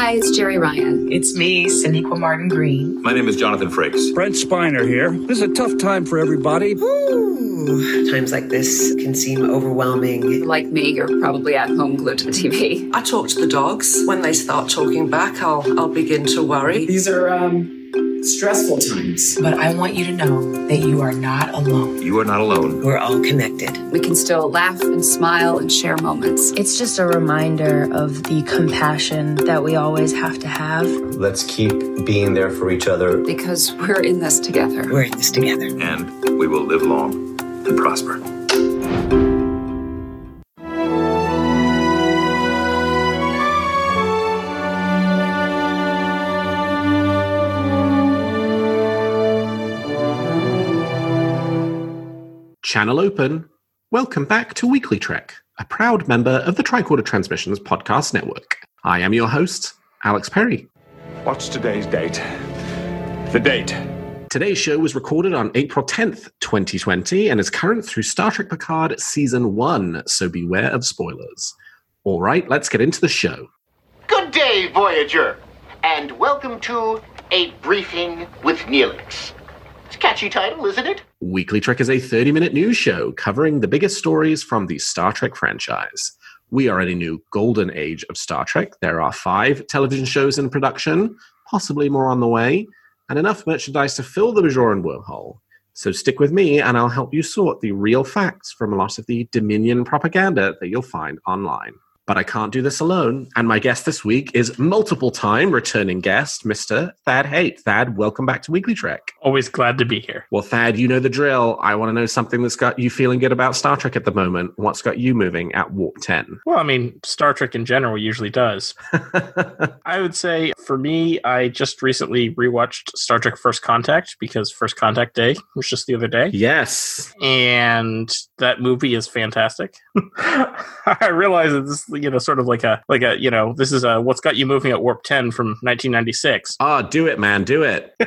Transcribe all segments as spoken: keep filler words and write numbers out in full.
Hi, it's Jerry Ryan. It's me, Sonequa Martin Green. My name is Jonathan Frakes. Brent Spiner here. This is a tough time for everybody. Ooh, times like this can seem overwhelming. Like me, you're probably at home glued to the T V. I talk to the dogs. When they start talking back, I'll I'll begin to worry. These are um, stressful times. But I want you to know that you are not alone. You are not alone. We're all connected. We can still laugh and smile and share moments. It's just a reminder of the compassion that we always have to have. Let's keep being there for each other. Because we're in this together. We're in this together. And we will live long and prosper. Channel open. Welcome back to Weekly Trek, a proud member of the Tricorder Transmissions podcast network. I am your host, Alex Perry. What's today's date? The date. Today's show was recorded on April tenth, twenty twenty, and is current through Star Trek Picard Season one, so beware of spoilers. All right, let's get into the show. Good day, Voyager, and welcome to A Briefing with Neelix. It's a catchy title, isn't it? Weekly Trek is a thirty-minute news show covering the biggest stories from the Star Trek franchise. We are in a new golden age of Star Trek. There are five television shows in production, possibly more on the way, and enough merchandise to fill the Bajoran wormhole. So stick with me and I'll help you sort the real facts from a lot of the Dominion propaganda that you'll find online. But I can't do this alone, and my guest this week is multiple-time returning guest, Mister Thad Haight. Thad, welcome back to Weekly Trek. Always glad to be here. Well, Thad, you know the drill. I want to know something that's got you feeling good about Star Trek at the moment. What's got you moving at Warp ten? Well, I mean, Star Trek in general usually does. I would say, for me, I just recently rewatched Star Trek First Contact, because First Contact Day was just the other day. Yes. And that movie is fantastic. I realize that this you know, sort of like a, like a, you know, this is a What's Got You Moving at Warp ten from nineteen ninety-six. Oh, do it, man, do it.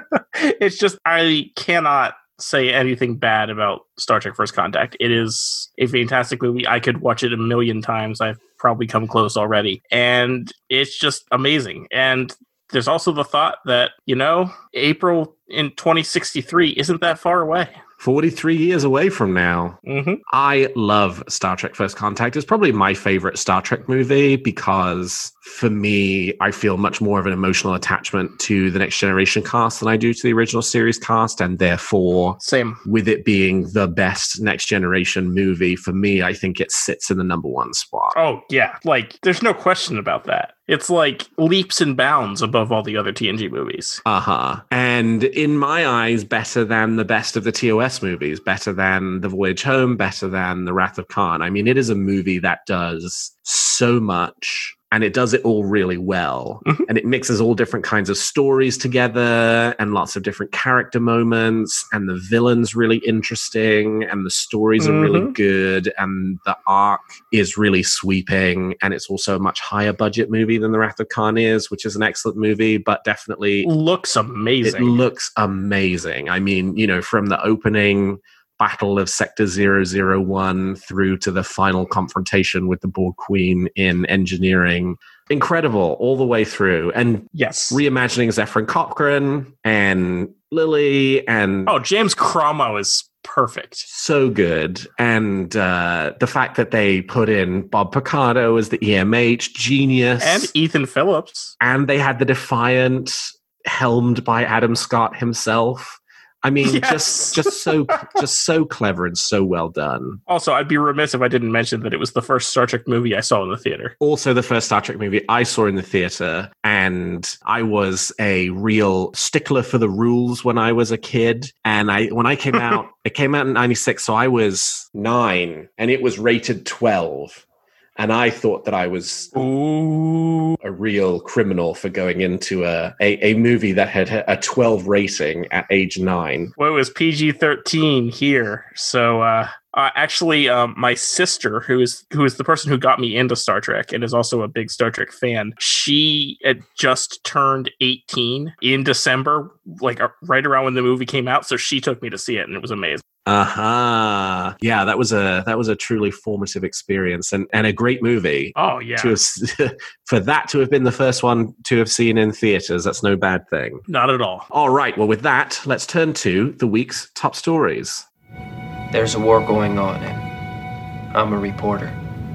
It's just, I cannot say anything bad about Star Trek First Contact. It is a fantastic movie. I could watch it a million times. I've probably come close already. And it's just amazing. And there's also the thought that, you know, April in twenty sixty-three isn't that far away. forty-three years away from now. Mm-hmm. I love Star Trek First Contact. It's probably my favorite Star Trek movie because, for me, I feel much more of an emotional attachment to the Next Generation cast than I do to the original series cast, and therefore, same with it being the best Next Generation movie, for me, I think it sits in the number one spot. Oh, yeah. Like, there's no question about that. It's like leaps and bounds above all the other T N G movies. Uh-huh. And in my eyes, better than the best of the T O S movies, better than The Voyage Home, better than The Wrath of Khan. I mean, it is a movie that does so much, and it does it all really well. Mm-hmm. And it mixes all different kinds of stories together and lots of different character moments, and the villain's really interesting, and the stories mm-hmm. are really good, and the arc is really sweeping, and it's also a much higher budget movie than The Wrath of Khan is, which is an excellent movie, but definitely looks amazing. It looks amazing. I mean, you know, from the opening Battle of Sector zero zero one through to the final confrontation with the Borg Queen in engineering. Incredible all the way through. And yes, reimagining Zefram Cochrane and Lily and... Oh, James Cromwell is perfect. So good. And uh, the fact that they put in Bob Picardo as the E M H, genius. And Ethan Phillips. And they had the Defiant helmed by Adam Scott himself. I mean, yes. just just so just so clever and so well done. Also, I'd be remiss if I didn't mention that it was the first Star Trek movie I saw in the theater. Also, the first Star Trek movie I saw in the theater, and I was a real stickler for the rules when I was a kid. And I when I came out, it came out in ninety-six, so I was nine, and it was rated twelve. And I thought that I was Ooh. a real criminal for going into a, a, a movie that had a twelve rating at age nine. Well, it was P G thirteen here. So uh, uh, actually, um, my sister, who is who is the person who got me into Star Trek and is also a big Star Trek fan, she had just turned eighteen in December, like uh, right around when the movie came out. So she took me to see it, and it was amazing. Uh-huh. Yeah, that was a that was a truly formative experience and, and a great movie. Oh, yeah. To have, for that to have been the first one to have seen in theaters, that's no bad thing. Not at all. All right, well, with that, let's turn to the week's top stories. There's a war going on, and I'm a reporter.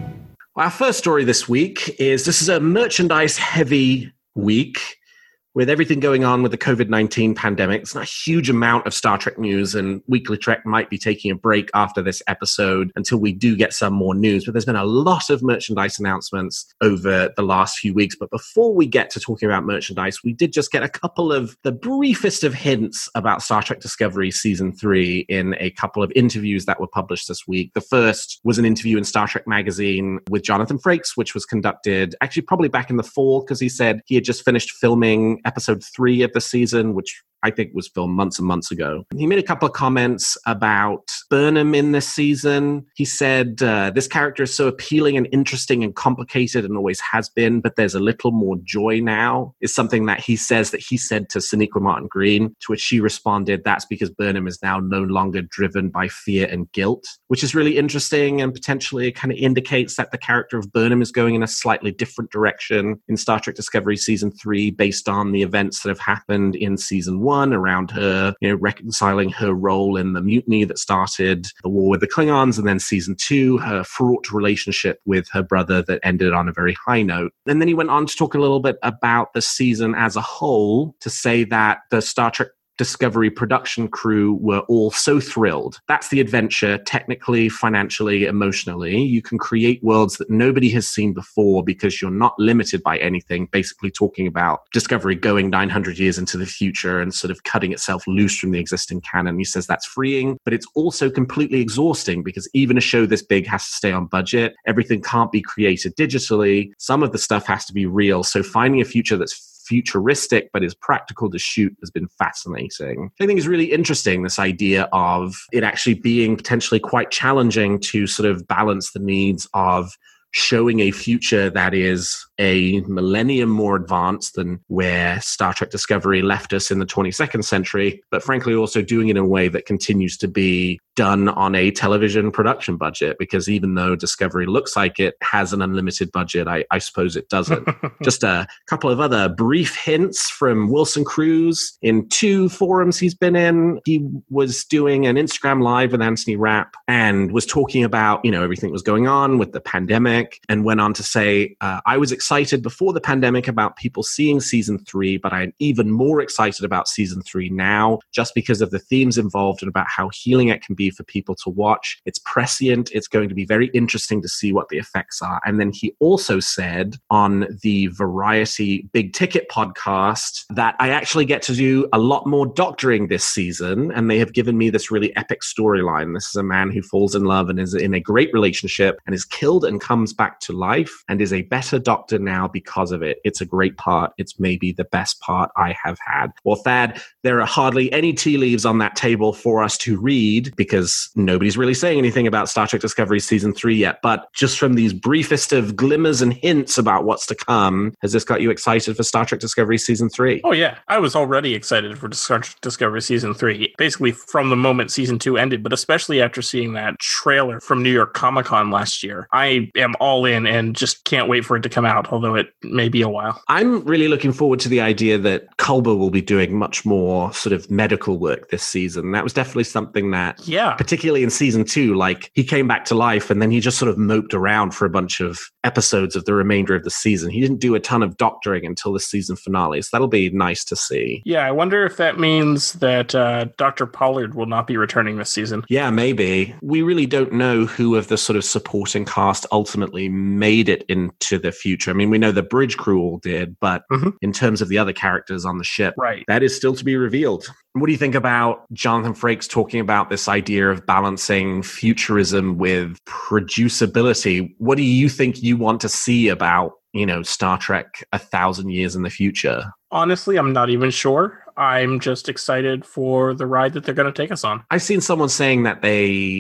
Our first story this week is this is a merchandise-heavy week. With everything going on with the covid nineteen pandemic, it's not a huge amount of Star Trek news, and Weekly Trek might be taking a break after this episode until we do get some more news. But there's been a lot of merchandise announcements over the last few weeks. But before we get to talking about merchandise, we did just get a couple of the briefest of hints about Star Trek Discovery Season three in a couple of interviews that were published this week. The first was an interview in Star Trek Magazine with Jonathan Frakes, which was conducted actually probably back in the fall, because he said he had just finished filming episode three of the season, which I think was filmed months and months ago. He made a couple of comments about Burnham in this season. He said, uh, this character is so appealing and interesting and complicated and always has been, but there's a little more joy now, is something that he says that he said to Sonequa Martin Green, to which she responded, that's because Burnham is now no longer driven by fear and guilt, which is really interesting and potentially kind of indicates that the character of Burnham is going in a slightly different direction in Star Trek Discovery Season three based on the events that have happened in Season one around her, you know, reconciling her role in the mutiny that started the war with the Klingons, and then Season two, her fraught relationship with her brother that ended on a very high note. And then he went on to talk a little bit about the season as a whole, to say that the Star Trek Discovery production crew were all so thrilled. That's the adventure, technically, financially, emotionally. You can create worlds that nobody has seen before because you're not limited by anything, basically talking about Discovery going nine hundred years into the future and sort of cutting itself loose from the existing canon. He says that's freeing, but it's also completely exhausting because even a show this big has to stay on budget. Everything can't be created digitally. Some of the stuff has to be real. So finding a future that's futuristic but is practical to shoot has been fascinating. I think it's really interesting, this idea of it actually being potentially quite challenging to sort of balance the needs of showing a future that is a millennium more advanced than where Star Trek Discovery left us in the twenty-second century, but frankly also doing it in a way that continues to be done on a television production budget, because even though Discovery looks like it has an unlimited budget, I, I suppose it doesn't. Just a couple of other brief hints from Wilson Cruz in two forums he's been in. He was doing an Instagram Live with Anthony Rapp and was talking about, you know, everything that was going on with the pandemic, and went on to say, uh, I was excited before the pandemic about people seeing season three, but I'm even more excited about season three now, just because of the themes involved and about how healing it can be for people to watch. It's prescient. It's going to be very interesting to see what the effects are. And then he also said on the Variety Big Ticket podcast that I actually get to do a lot more doctoring this season, and they have given me this really epic storyline. This is a man who falls in love and is in a great relationship and is killed and comes back to life and is a better doctor now because of it. It's a great part. It's maybe the best part I have had. Well, Thad, there are hardly any tea leaves on that table for us to read because nobody's really saying anything about Star Trek Discovery Season three yet. But just from these briefest of glimmers and hints about what's to come, has this got you excited for Star Trek Discovery Season three? Oh, yeah. I was already excited for Star Trek Discovery Season three, basically from the moment Season two ended, but especially after seeing that trailer from New York Comic Con last year. I am all in and just can't wait for it to come out, although it may be a while. I'm really looking forward to the idea that Culber will be doing much more sort of medical work this season. That was definitely something that, yeah, particularly in season two, like he came back to life and then he just sort of moped around for a bunch of episodes of the remainder of the season. He didn't do a ton of doctoring until the season finale, so that'll be nice to see. Yeah, I wonder if that means that uh, Doctor Pollard will not be returning this season. Yeah, maybe. We really don't know who of the sort of supporting cast ultimately made it into the future. I mean, we know the bridge crew all did, but mm-hmm. in terms of the other characters on the ship, right, that is still to be revealed. What do you think about Jonathan Frakes talking about this idea of balancing futurism with producibility? What do you think you want to see about, you know, Star Trek a thousand years in the future? Honestly, I'm not even sure. I'm just excited for the ride that they're going to take us on. I've seen someone saying that they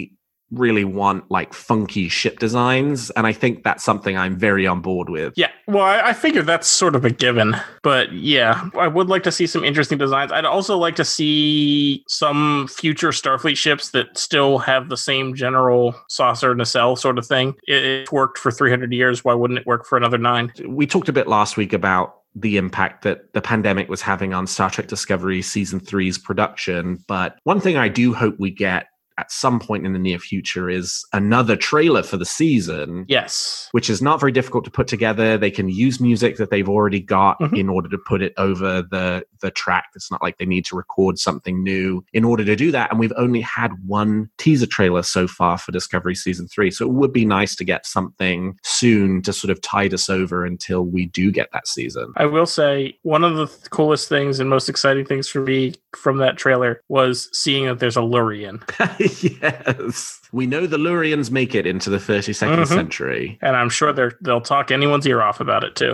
really want like funky ship designs, and I think that's something I'm very on board with. Yeah, well, I, I figure that's sort of a given, but yeah, I would like to see some interesting designs. I'd also like to see some future Starfleet ships that still have the same general saucer nacelle sort of thing. It, it worked for three hundred years. Why wouldn't it work for another nine? We talked a bit last week about the impact that the pandemic was having on Star Trek Discovery Season three's production, but one thing I do hope we get at some point in the near future is another trailer for the season. Yes. Which is not very difficult to put together. They can use music that they've already got mm-hmm. in order to put it over the, the track. It's not like they need to record something new in order to do that. And we've only had one teaser trailer so far for Discovery Season three. So it would be nice to get something soon to sort of tide us over until we do get that season. I will say one of the th- coolest things and most exciting things for me from that trailer was seeing that there's a Lurian. Yes. We know the Lurians make it into the thirty-second mm-hmm. century. And I'm sure they're, they'll talk anyone's ear off about it, too.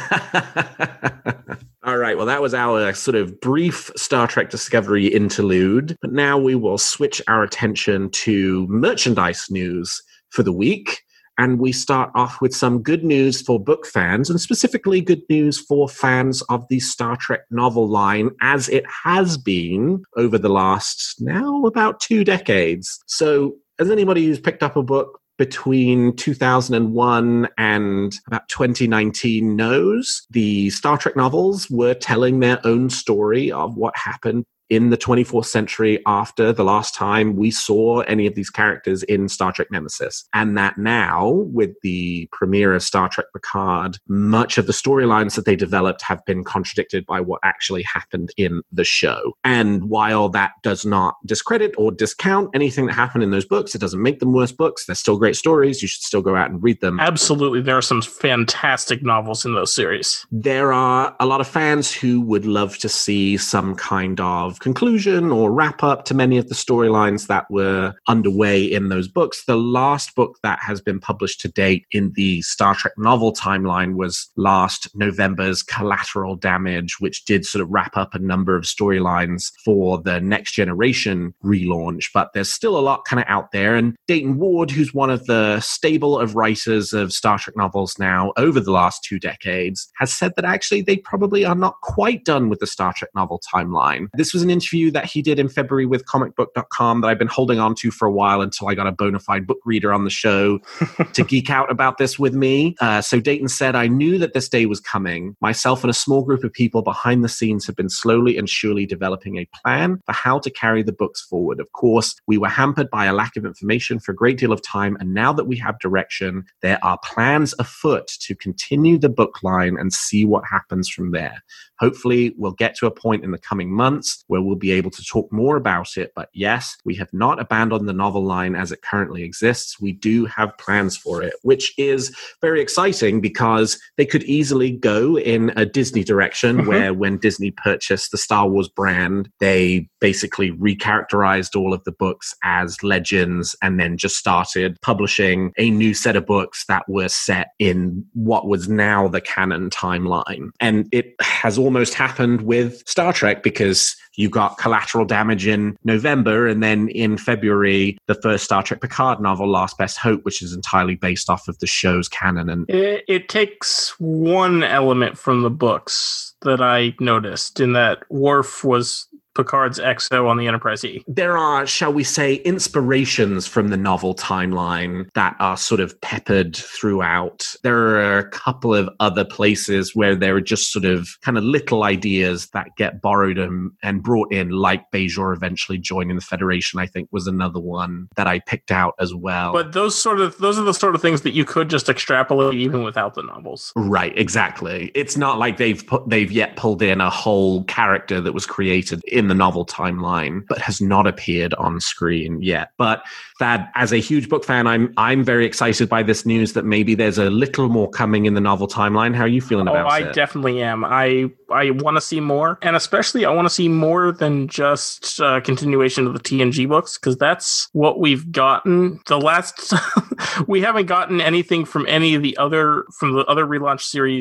All right. Well, that was our sort of brief Star Trek Discovery interlude. But now we will switch our attention to merchandise news for the week. And we start off with some good news for book fans, and specifically good news for fans of the Star Trek novel line, as it has been over the last now about two decades. So as anybody who's picked up a book between two thousand one and about twenty nineteen knows, the Star Trek novels were telling their own story of what happened in the twenty-fourth century after the last time we saw any of these characters in Star Trek Nemesis. And that now, with the premiere of Star Trek Picard, much of the storylines that they developed have been contradicted by what actually happened in the show. And while that does not discredit or discount anything that happened in those books, it doesn't make them worse books. They're still great stories. You should still go out and read them. Absolutely. There are some fantastic novels in those series. There are a lot of fans who would love to see some kind of conclusion or wrap up to many of the storylines that were underway in those books. The last book that has been published to date in the Star Trek novel timeline was last November's Collateral Damage, which did sort of wrap up a number of storylines for the Next Generation relaunch. But there's still a lot kind of out there. And Dayton Ward, who's one of the stable of writers of Star Trek novels now over the last two decades, has said that actually they probably are not quite done with the Star Trek novel timeline. This was an interview that he did in February with comic book dot com that I've been holding on to for a while until I got a bona fide book reader on the show to geek out about this with me. Uh, so Dayton said, I knew that this day was coming. Myself and a small group of people behind the scenes have been slowly and surely developing a plan for how to carry the books forward. Of course, we were hampered by a lack of information for a great deal of time, and now that we have direction, there are plans afoot to continue the book line and see what happens from there. Hopefully, we'll get to a point in the coming months where we'll be able to talk more about it. But yes, we have not abandoned the novel line as it currently exists. We do have plans for it, which is very exciting because they could easily go in a Disney direction mm-hmm. where when Disney purchased the Star Wars brand, they basically recharacterized all of the books as legends and then just started publishing a new set of books that were set in what was now the canon timeline. And it has almost happened with Star Trek because you got Collateral Damage in November, and then in February, the first Star Trek Picard novel, Last Best Hope, which is entirely based off of the show's canon. And it, it takes one element from the books that I noticed in that Worf was Picard's X O on the Enterprise E. There are, shall we say, inspirations from the novel timeline that are sort of peppered throughout. There are a couple of other places where there are just sort of kind of little ideas that get borrowed and, and brought in, like Bajor eventually joining the Federation, I think was another one that I picked out as well. But those sort of those are the sort of things that you could just extrapolate even without the novels. Right, exactly. It's not like they've put, they've yet pulled in a whole character that was created in the novel timeline, but has not appeared on screen yet. But that, as a huge book fan, I'm I'm very excited by this news that maybe there's a little more coming in the novel timeline. How are you feeling about oh, I it? I definitely am. I I want to see more, and especially I want to see more than just uh, continuation of the T N G books, because that's what we've gotten. The last we haven't gotten anything from any of the other from the other relaunch series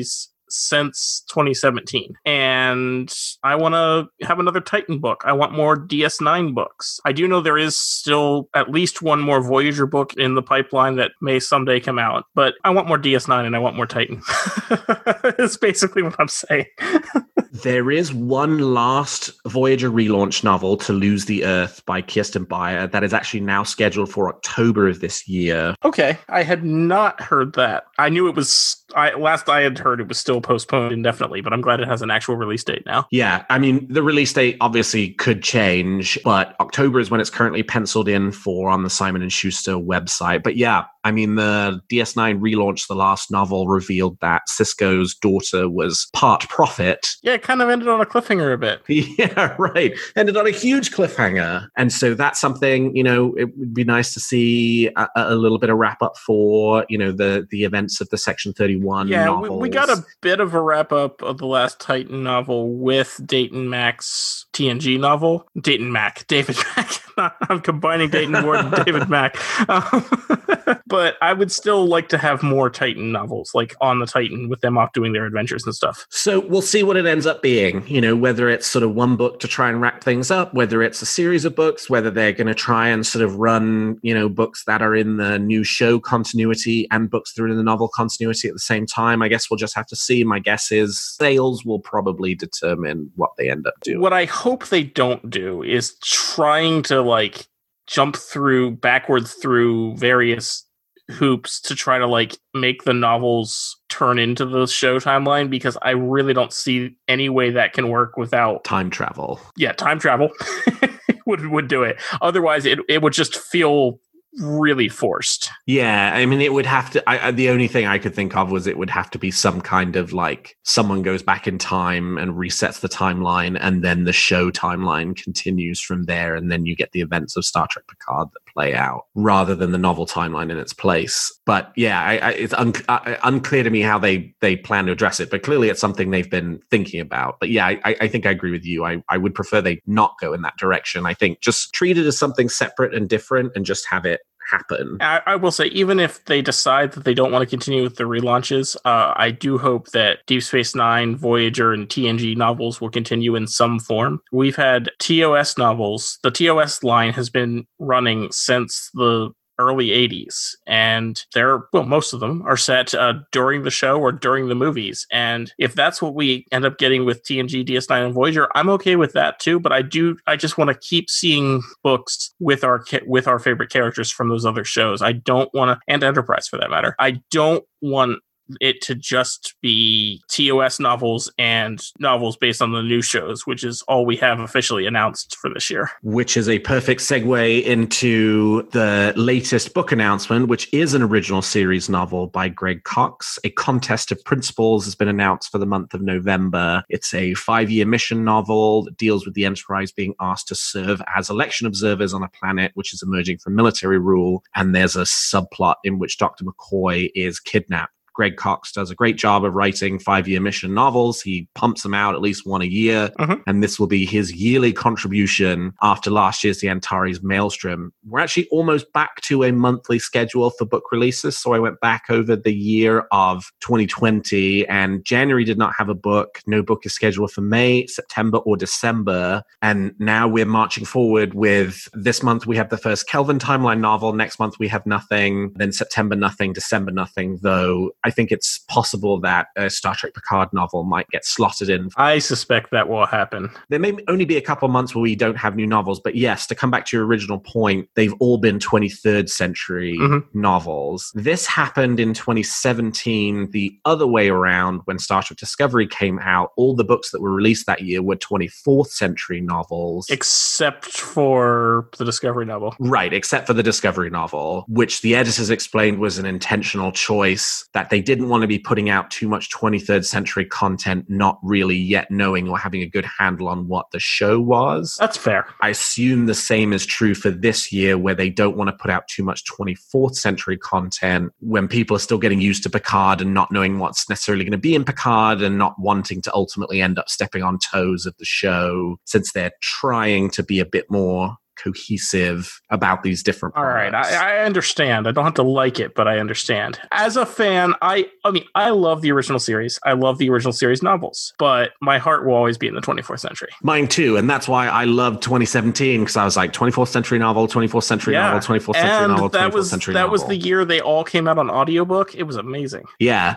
since twenty seventeen. And I want to have another Titan book. I want more D S nine books. I do know there is still at least one more Voyager book in the pipeline that may someday come out, but I want more D S nine and I want more Titan. That's basically what I'm saying. There is one last Voyager relaunch novel, To Lose the Earth, by Kirsten Beyer, that is actually now scheduled for October of this year. Okay, I had not heard that. I knew it was... I, last I had heard it was still postponed indefinitely, but I'm glad it has an actual release date now. Yeah, I mean, the release date obviously could change, but October is when it's currently penciled in for on the Simon and Schuster website. But yeah, I mean, the D S nine relaunch, the last novel, revealed that Sisko's daughter was part prophet. Yeah, it kind of ended on a cliffhanger a bit. Yeah, right. Ended on a huge cliffhanger. And so that's something, you know, it would be nice to see a, a little bit of wrap up for, you know, the, the events of the Section thirty-one yeah, novels. We, we got a bit of a wrap up of the last Titan novel with Dayton Mack's T N G novel. Dayton Mack, David Mack. I'm combining Dayton Ward and David Mack. Um, but I would still like to have more Titan novels, like on the Titan with them off doing their adventures and stuff. So we'll see what it ends up being, you know, whether it's sort of one book to try and wrap things up, whether it's a series of books, whether they're going to try and sort of run, you know, books that are in the new show continuity and books that are in the novel continuity at the same time. I guess we'll just have to see. My guess is sales will probably determine what they end up doing. What I hope they don't do is trying to like jump through backwards through various hoops to try to like make the novels turn into the show timeline, because I really don't see any way that can work without time travel. Yeah, time travel would would do it. Otherwise, it it would just feel really forced. Yeah, I mean, it would have to. I, I, the only thing I could think of was it would have to be some kind of like someone goes back in time and resets the timeline, and then the show timeline continues from there, and then you get the events of Star Trek Picard that play out, rather than the novel timeline in its place. But yeah, I, I, it's un, uh, unclear to me how they they plan to address it. But clearly, it's something they've been thinking about. But yeah, I, I think I agree with you. I, I would prefer they not go in that direction. I think just treat it as something separate and different, and just have it happen. I, I will say, even if they decide that they don't want to continue with the relaunches, uh, I do hope that Deep Space Nine, Voyager, and T N G novels will continue in some form. We've had T O S novels. The T O S line has been running since the early eighties, and they're, well, most of them are set uh, during the show or during the movies. And if that's what we end up getting with T N G, D S nine, and Voyager, I'm okay with that too. But I do, I just want to keep seeing books with our with our favorite characters from those other shows. I don't want to, and Enterprise for that matter. I don't want it to just be T O S novels and novels based on the new shows, which is all we have officially announced for this year. Which is a perfect segue into the latest book announcement, which is an original series novel by Greg Cox. A Contest of Principles has been announced for the month of November. It's a five-year mission novel that deals with the Enterprise being asked to serve as election observers on a planet which is emerging from military rule, and there's a subplot in which Doctor McCoy is kidnapped. Greg Cox does a great job of writing five-year mission novels. He pumps them out at least one a year, mm-hmm. and this will be his yearly contribution after last year's The Antares Maelstrom. We're actually almost back to a monthly schedule for book releases, so I went back over the year of twenty twenty, and January did not have a book. No book is scheduled for May, September, or December, and now we're marching forward with this month we have the first Kelvin timeline novel, next month we have nothing, then September nothing, December nothing, though I think it's possible that a Star Trek Picard novel might get slotted in. I suspect that will happen. There may only be a couple months where we don't have new novels, but yes, to come back to your original point, they've all been twenty-third century mm-hmm. novels. This happened in twenty seventeen the other way around when Star Trek Discovery came out. All the books that were released that year were twenty-fourth century novels. Except for the Discovery novel. Right, except for the Discovery novel, which the editors explained was an intentional choice, that they didn't want to be putting out too much twenty-third century content, not really yet knowing or having a good handle on what the show was. That's fair. I assume the same is true for this year, where they don't want to put out too much twenty-fourth century content when people are still getting used to Picard and not knowing what's necessarily going to be in Picard, and not wanting to ultimately end up stepping on toes of the show, since they're trying to be a bit more cohesive about these different All products. right, I, I understand. I don't have to like it, but I understand. As a fan, I I mean, I love the original series. I love the original series novels, but my heart will always be in the twenty-fourth century. Mine too, and that's why I loved twenty seventeen, because I was like twenty-fourth century novel, twenty-fourth century Yeah, novel, twenty-fourth century and novel, that twenty-fourth was century that novel. was the year they all came out on audiobook. It was amazing. Yeah,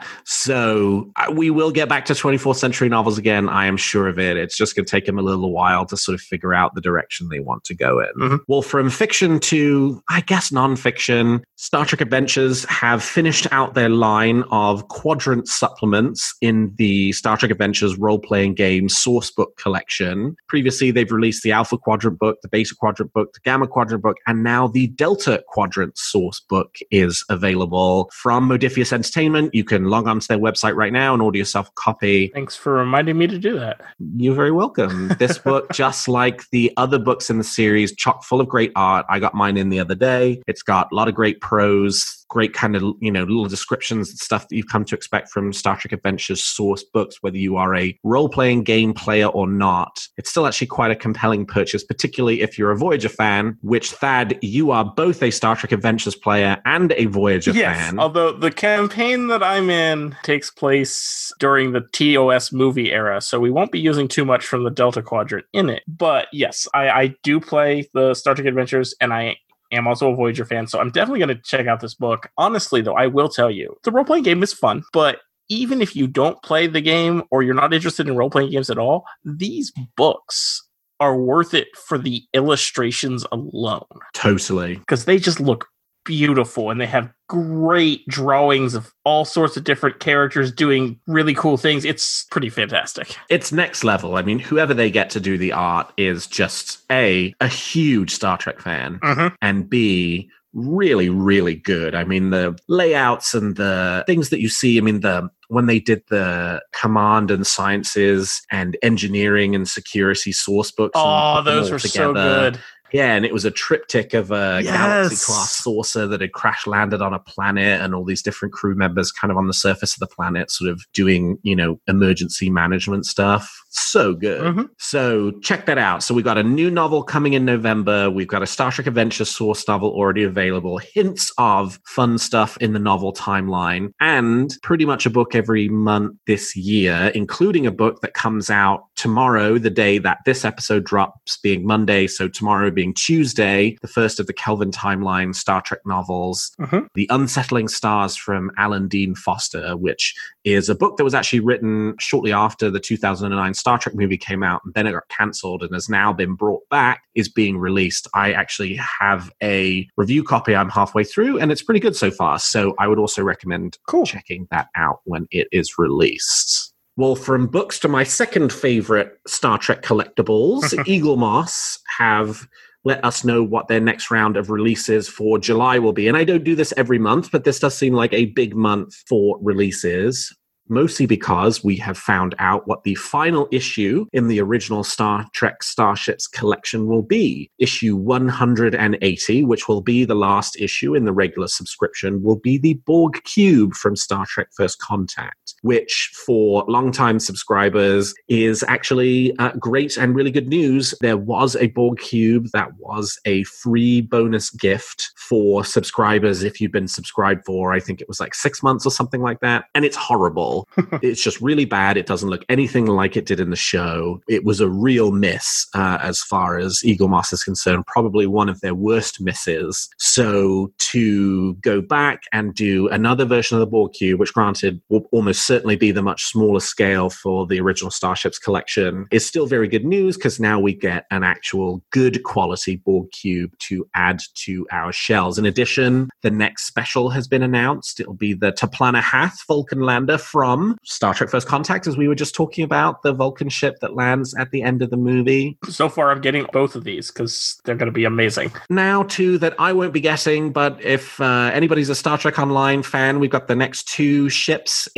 so uh, we will get back to twenty-fourth century novels again. I am sure of it. It's just going to take them a little while to sort of figure out the direction they want to go in. Mm-hmm. Well, from fiction to, I guess, nonfiction, Star Trek Adventures have finished out their line of quadrant supplements in the Star Trek Adventures role-playing game source book collection. Previously, they've released the Alpha Quadrant book, the Beta Quadrant book, the Gamma Quadrant book, and now the Delta Quadrant source book is available from Modiphius Entertainment. You can log on to their website right now and order yourself a copy. Thanks for reminding me to do that. You're very welcome. This book, just like the other books in the series, chock full of great art. I got mine in the other day. It's got a lot of great prose, great kind of, you know, little descriptions and stuff that you've come to expect from Star Trek Adventures source books, whether you are a role-playing game player or not. It's still actually quite a compelling purchase, particularly if you're a Voyager fan, which, Thad, you are both a Star Trek Adventures player and a Voyager yes, fan. Although the campaign that I'm in takes place during the T O S movie era, so we won't be using too much from the Delta Quadrant in it. But yes, I, I do play the Star Trek Adventures, and I am also a Voyager fan, so I'm definitely going to check out this book. Honestly, though, I will tell you, the role-playing game is fun, but even if you don't play the game or you're not interested in role-playing games at all, these books are worth it for the illustrations alone. Totally. Because they just look beautiful, and they have great drawings of all sorts of different characters doing really cool things. It's pretty fantastic. It's next level. I mean, whoever they get to do the art is just A, a huge Star Trek fan, mm-hmm. and B, really, really good. I mean, the layouts and the things that you see, I mean, the when they did the command and sciences and engineering and security source books. Oh, those were so good. Yeah, and it was a triptych of a yes. Galaxy-class saucer that had crash-landed on a planet, and all these different crew members kind of on the surface of the planet sort of doing, you know, emergency management stuff. So good. Mm-hmm. So check that out. So we got a new novel coming in November. We've got a Star Trek Adventure source novel already available. Hints of fun stuff in the novel timeline. And pretty much a book every month this year, including a book that comes out tomorrow, the day that this episode drops, being Monday. So tomorrow being Tuesday, the first of the Kelvin timeline Star Trek novels, mm-hmm. The Unsettling Stars from Alan Dean Foster, which is a book that was actually written shortly after the two thousand nine Star Trek movie came out, and then it got cancelled and has now been brought back, is being released. I actually have a review copy I'm halfway through, and it's pretty good so far. So I would also recommend cool. checking that out when it is released. Well, from books to my second favorite Star Trek collectibles, Eaglemoss have let us know what their next round of releases for July will be. And I don't do this every month, but this does seem like a big month for releases. Mostly because we have found out what the final issue in the original Star Trek Starships collection will be. Issue one hundred eighty, which will be the last issue in the regular subscription, will be the Borg Cube from Star Trek First Contact, which for longtime subscribers is actually uh, great and really good news. There was a Borg Cube that was a free bonus gift for subscribers if you've been subscribed for, I think it was like six months or something like that. And it's horrible. It's just really bad. It doesn't look anything like it did in the show. It was a real miss uh, as far as Eaglemoss is concerned, probably one of their worst misses. So to go back and do another version of the Borg Cube, which granted will almost certainly be the much smaller scale for the original Starships collection, is still very good news because now we get an actual good quality Borg Cube to add to our shells. In addition, the next special has been announced. It'll be the Taplana Hath Vulcan lander from Star Trek First Contact, as we were just talking about, the Vulcan ship that lands at the end of the movie. So far, I'm getting both of these because they're going to be amazing. Now, two that I won't be getting, but if uh, anybody's a Star Trek Online fan, we've got the next two ships in the Star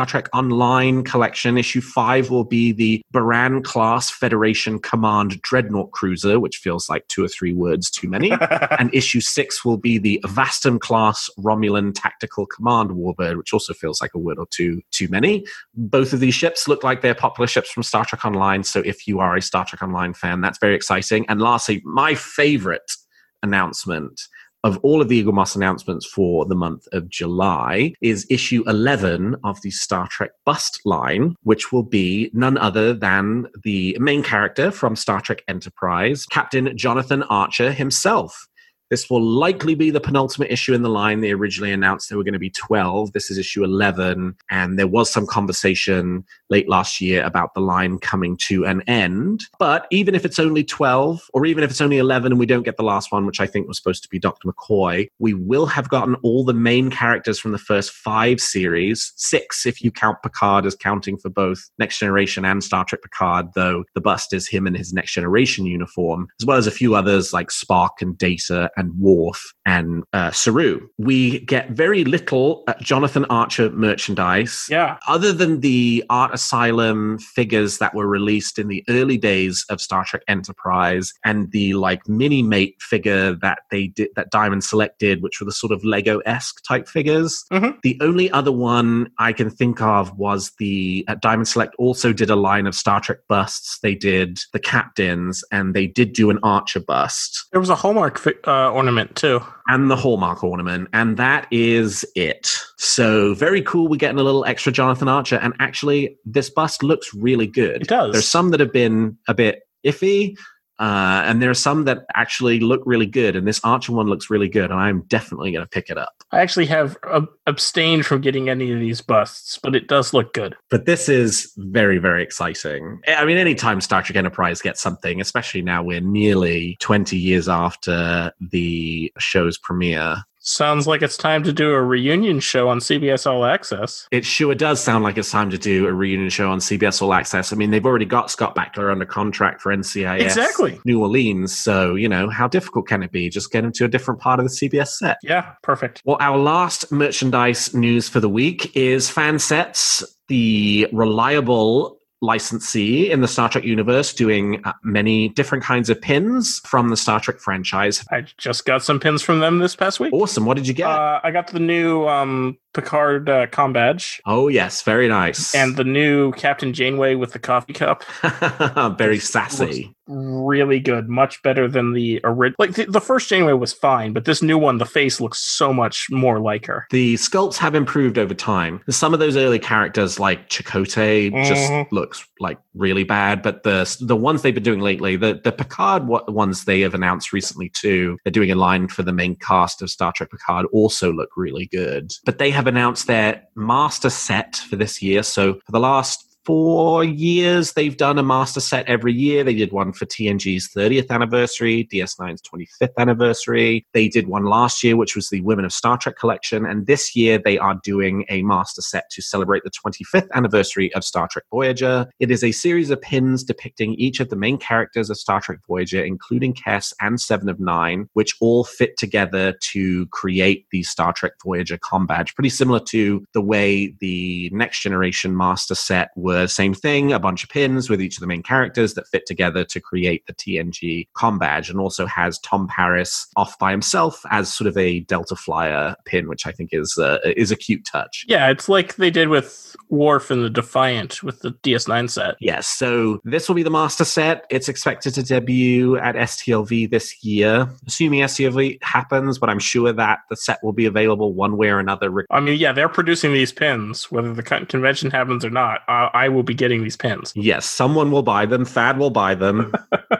Star Trek Online collection. Issue five will be the Baran-class Federation Command Dreadnought Cruiser, which feels like two or three words too many. And issue six will be the Avastin-class Romulan Tactical Command Warbird, which also feels like a word or two too many. Both of these ships look like they're popular ships from Star Trek Online, so if you are a Star Trek Online fan, that's very exciting. And lastly, my favorite announcement of all of the Eagle Moss announcements for the month of July is issue eleven of the Star Trek Bust line, which will be none other than the main character from Star Trek Enterprise, Captain Jonathan Archer himself. This will likely be the penultimate issue in the line. They originally announced there were going to be twelve. This is issue eleven. And there was some conversation late last year about the line coming to an end. But even if it's only twelve, or even if it's only eleven and we don't get the last one, which I think was supposed to be Doctor McCoy, we will have gotten all the main characters from the first five series. Six, if you count Picard as counting for both Next Generation and Star Trek Picard, though the bust is him in his Next Generation uniform, as well as a few others like Spock and Data and Worf and uh, Saru. We get very little uh, Jonathan Archer merchandise. Yeah. Other than the Art Asylum figures that were released in the early days of Star Trek Enterprise and the like mini-mate figure that they did, that Diamond Select did, which were the sort of Lego-esque type figures. Mm-hmm. The only other one I can think of was the uh, Diamond Select also did a line of Star Trek busts. They did the captains and they did do an Archer bust. There was a Hallmark fi- uh, ornament too. And the Hallmark ornament. And that is it. So very cool. We're getting a little extra Jonathan Archer. And actually, this bust looks really good. It does. There's some that have been a bit iffy. Uh, and there are some that actually look really good. And this Archer one looks really good. And I'm definitely going to pick it up. I actually have uh, abstained from getting any of these busts, but it does look good. But this is very, very exciting. I mean, anytime Star Trek Enterprise gets something, especially now we're nearly twenty years after the show's premiere. Sounds like it's time to do a reunion show on C B S All Access. It sure does sound like it's time to do a reunion show on C B S All Access. I mean, they've already got Scott Bakula under contract for N C I S exactly. New Orleans. So, you know, how difficult can it be? Just get him to a different part of the C B S set. Yeah, perfect. Well, our last merchandise news for the week is Fansets, the reliable licensee in the Star Trek universe, doing uh, many different kinds of pins from the Star Trek franchise. I just got some pins from them this past week. Awesome. What did you get? Uh, I got the new um, Picard uh, com badge. Oh, yes. Very nice. And the new Captain Janeway with the coffee cup. Very sassy. Really good. Much better than the original. Like, the, the first Janeway was fine, but this new one, the face looks so much more like her. The sculpts have improved over time. Some of those early characters, like Chakotay, mm-hmm. just looks like really bad, but the the ones they've been doing lately, the, the Picard ones they have announced recently too, they're doing a line for the main cast of Star Trek Picard, also look really good. But they have announced their master set for this year. So for the last four years, they've done a master set every year. They did one for T N G's thirtieth anniversary, D S nine's twenty-fifth anniversary. They did one last year, which was the Women of Star Trek collection. And this year, they are doing a master set to celebrate the twenty-fifth anniversary of Star Trek Voyager. It is a series of pins depicting each of the main characters of Star Trek Voyager, including Kes and Seven of Nine, which all fit together to create the Star Trek Voyager com badge. Pretty similar to the way the Next Generation master set was. Same thing, a bunch of pins with each of the main characters that fit together to create the T N G com badge, and also has Tom Paris off by himself as sort of a Delta Flyer pin, which I think is uh, is a cute touch. Yeah, it's like they did with Worf and the Defiant with the D S nine set. Yes, so this will be the master set. It's expected to debut at S T L V this year, assuming S T L V happens, but I'm sure that the set will be available one way or another. I mean, yeah, they're producing these pins, whether the convention happens or not. Uh, I will be getting these pins. Yes, someone will buy them. Thad will buy them.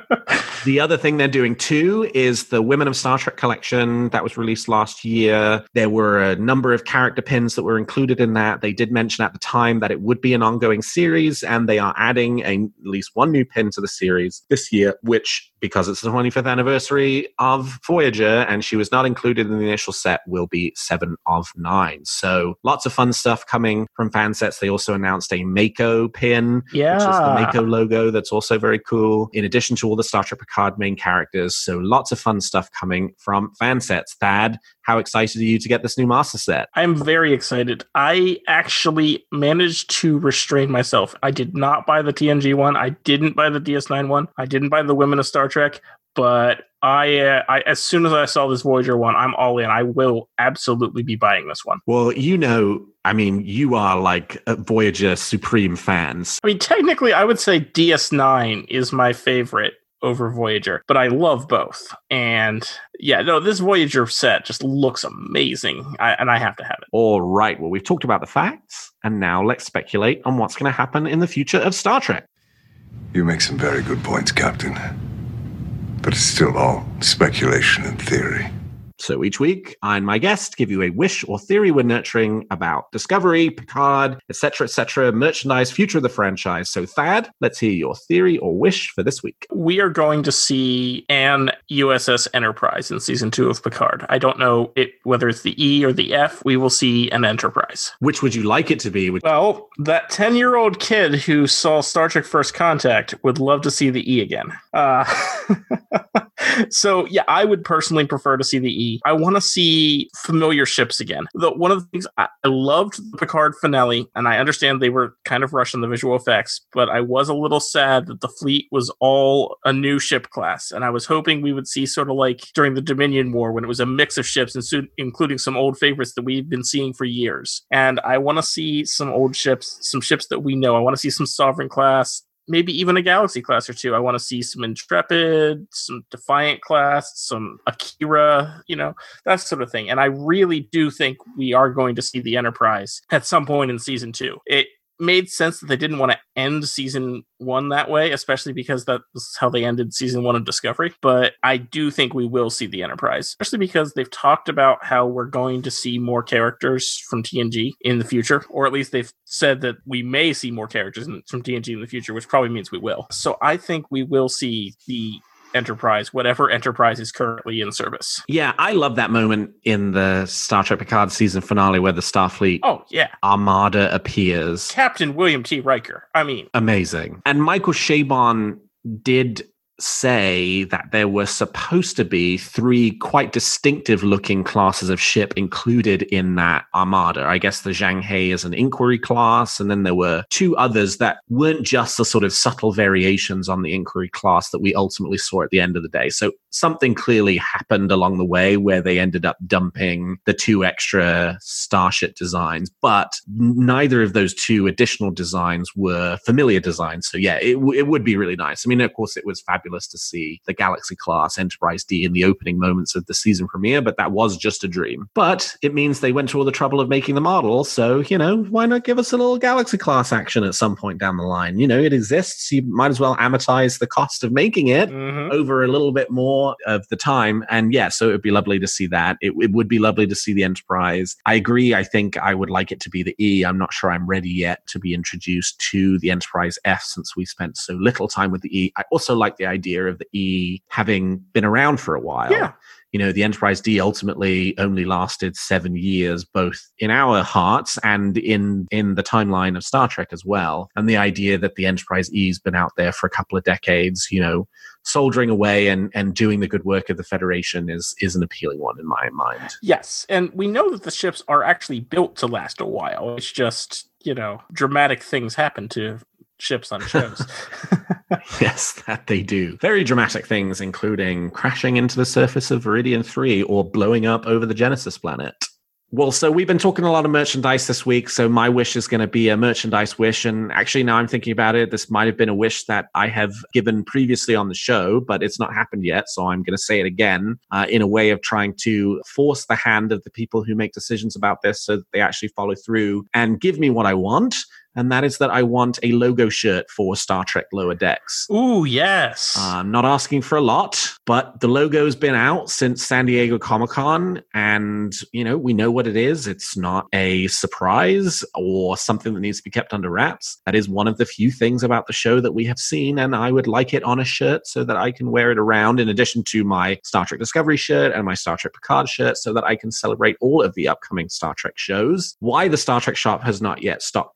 The other thing they're doing too is the Women of Star Trek collection that was released last year. There were a number of character pins that were included in that. They did mention at the time that it would be an ongoing series, and they are adding a, at least one new pin to the series this year, which, because it's the twenty-fifth anniversary of Voyager and she was not included in the initial set, will be Seven of Nine. So lots of fun stuff coming from Fansets. They also announced a Mako pin, yeah. which is the Mako logo. That's also very cool. In addition to all the Star Trek Picard main characters. So lots of fun stuff coming from fan sets. Thad, how excited are you to get this new master set? I'm very excited. I actually managed to restrain myself. I did not buy the T N G one. I didn't buy the D S nine one. I didn't buy the Women of Star Trek. But I, uh, I, as soon as I saw this Voyager one, I'm all in. I will absolutely be buying this one. Well, you know, I mean, you are like a Voyager Supreme fans. I mean, technically, I would say D S nine is my favorite over Voyager, but I love both. And yeah, no, this Voyager set just looks amazing, I, and I have to have it. All right. Well, we've talked about the facts, and now let's speculate on what's going to happen in the future of Star Trek. You make some very good points, Captain. But it's still all speculation and theory. So each week, I and my guest give you a wish or theory we're nurturing about Discovery, Picard, et cetera, et cetera, merchandise, future of the franchise. So Thad, let's hear your theory or wish for this week. We are going to see an U S S Enterprise in season two of Picard. I don't know it whether it's the E or the F. We will see an Enterprise. Which would you like it to be? Well, that ten-year-old kid who saw Star Trek First Contact would love to see the E again. Uh, so yeah, I would personally prefer to see the E. I want to see familiar ships again. The, one of the things I, I loved the Picard finale, and I understand they were kind of rushing the visual effects, but I was a little sad that the fleet was all a new ship class, and I was hoping we would see sort of like during the Dominion War when it was a mix of ships, including some old favorites that we've been seeing for years. And I want to see some old ships, some ships that we know. I want to see some Sovereign class, maybe even a Galaxy class or two. I want to see some Intrepid, some Defiant class, some Akira, you know, that sort of thing. And I really do think we are going to see the Enterprise at some point in season two. It made sense that they didn't want to end season one that way, especially because that was how they ended season one of Discovery. But I do think we will see the Enterprise, especially because they've talked about how we're going to see more characters from T N G in the future, or at least they've said that we may see more characters in, from T N G in the future, which probably means we will. So I think we will see the Enterprise, whatever Enterprise is currently in service. Yeah, I love that moment in the Star Trek Picard season finale where the Starfleet oh, yeah. Armada appears. Captain William T. Riker. I mean, amazing. And Michael Chabon did say that there were supposed to be three quite distinctive looking classes of ship included in that Armada. I guess the Zhang He is an Inquiry class, and then there were two others that weren't just the sort of subtle variations on the Inquiry class that we ultimately saw at the end of the day. So something clearly happened along the way where they ended up dumping the two extra starship designs, but neither of those two additional designs were familiar designs. So yeah, it, w- it would be really nice. I mean, of course, it was fabulous to see the Galaxy class Enterprise D in the opening moments of the season premiere, but that was just a dream. But it means they went to all the trouble of making the model, so, you know, why not give us a little Galaxy class action at some point down the line? You know, it exists. You might as well amortize the cost of making it mm-hmm. over a little bit more of the time. And yeah, so it would be lovely to see that. It, it would be lovely to see the Enterprise. I agree. I think I would like it to be the E. I'm not sure I'm ready yet to be introduced to the Enterprise F since we spent so little time with the E. I also like the idea of the E having been around for a while. Yeah. You know, the Enterprise D ultimately only lasted seven years, both in our hearts and in, in the timeline of Star Trek as well. And the idea that the Enterprise E's been out there for a couple of decades, you know, soldiering away and, and doing the good work of the Federation is, is an appealing one in my mind. Yes. And we know that the ships are actually built to last a while. It's just, you know, dramatic things happen to ships on shows. Yes, that they do. Very dramatic things, including crashing into the surface of Viridian three or blowing up over the Genesis planet. Well, so we've been talking a lot of merchandise this week, so my wish is going to be a merchandise wish. And actually, now I'm thinking about it, this might have been a wish that I have given previously on the show, but it's not happened yet, so I'm going to say it again uh, in a way of trying to force the hand of the people who make decisions about this so that they actually follow through and give me what I want. And that is that I want a logo shirt for Star Trek Lower Decks. Ooh, yes. Uh, I'm not asking for a lot, but the logo's been out since San Diego Comic-Con, and, you know, we know what it is. It's not a surprise or something that needs to be kept under wraps. That is one of the few things about the show that we have seen, and I would like it on a shirt so that I can wear it around in addition to my Star Trek Discovery shirt and my Star Trek Picard shirt so that I can celebrate all of the upcoming Star Trek shows. Why the Star Trek shop has not yet stocked these, I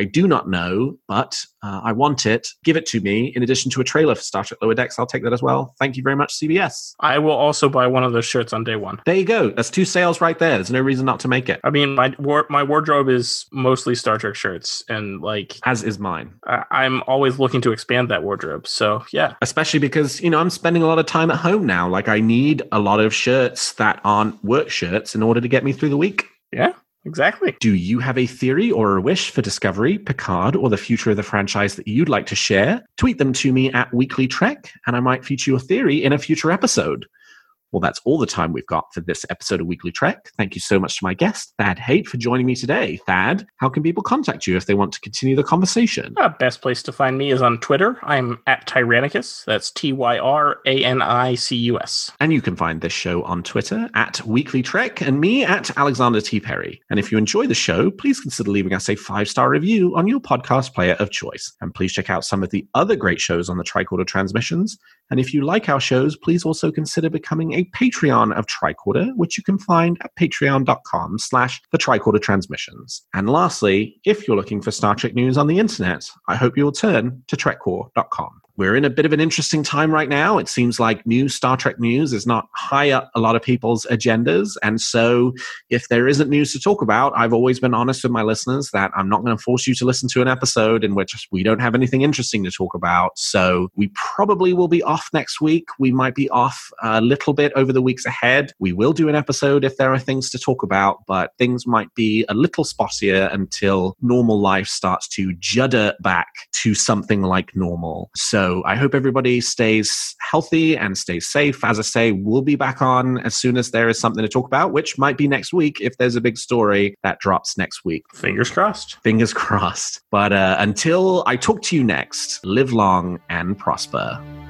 I do not know, but uh, I want it. Give it to me. In addition to a trailer for Star Trek Lower Decks, I'll take that as well. Thank you very much, C B S. I will also buy one of those shirts on day one. There you go. That's two sales right there. There's no reason not to make it. I mean, my war- my wardrobe is mostly Star Trek shirts, and like as is mine. I- I'm always looking to expand that wardrobe. So yeah, especially because you know I'm spending a lot of time at home now. Like I need a lot of shirts that aren't work shirts in order to get me through the week. Yeah. Exactly. Do you have a theory or a wish for Discovery, Picard, or the future of the franchise that you'd like to share? Tweet them to me at Weekly Trek, and I might feature your theory in a future episode. Well, that's all the time we've got for this episode of Weekly Trek. Thank you so much to my guest, Thad Haight, for joining me today. Thad, how can people contact you if they want to continue the conversation? Uh, best place to find me is on Twitter. I'm at Tyrannicus. That's T Y R A N I C U S. And you can find this show on Twitter at Weekly Trek and me at Alexander T. Perry. And if you enjoy the show, please consider leaving us a five-star review on your podcast player of choice. And please check out some of the other great shows on the Tricorder Transmissions. And if you like our shows, please also consider becoming a Patreon of Tricorder, which you can find at patreon.com slash the Tricorder Transmissions. And lastly, if you're looking for Star Trek news on the internet, I hope you'll turn to trekcore dot com. We're in a bit of an interesting time right now. It seems like new Star Trek news is not high up a lot of people's agendas. And so if there isn't news to talk about, I've always been honest with my listeners that I'm not going to force you to listen to an episode in which we don't have anything interesting to talk about. So we probably will be off next week. We might be off a little bit over the weeks ahead. We will do an episode if there are things to talk about, but things might be a little spottier until normal life starts to judder back to something like normal. So So I hope everybody stays healthy and stays safe. As I say, we'll be back on as soon as there is something to talk about, which might be next week if there's a big story that drops next week. Fingers crossed. Fingers crossed. But uh, until I talk to you next, live long and prosper.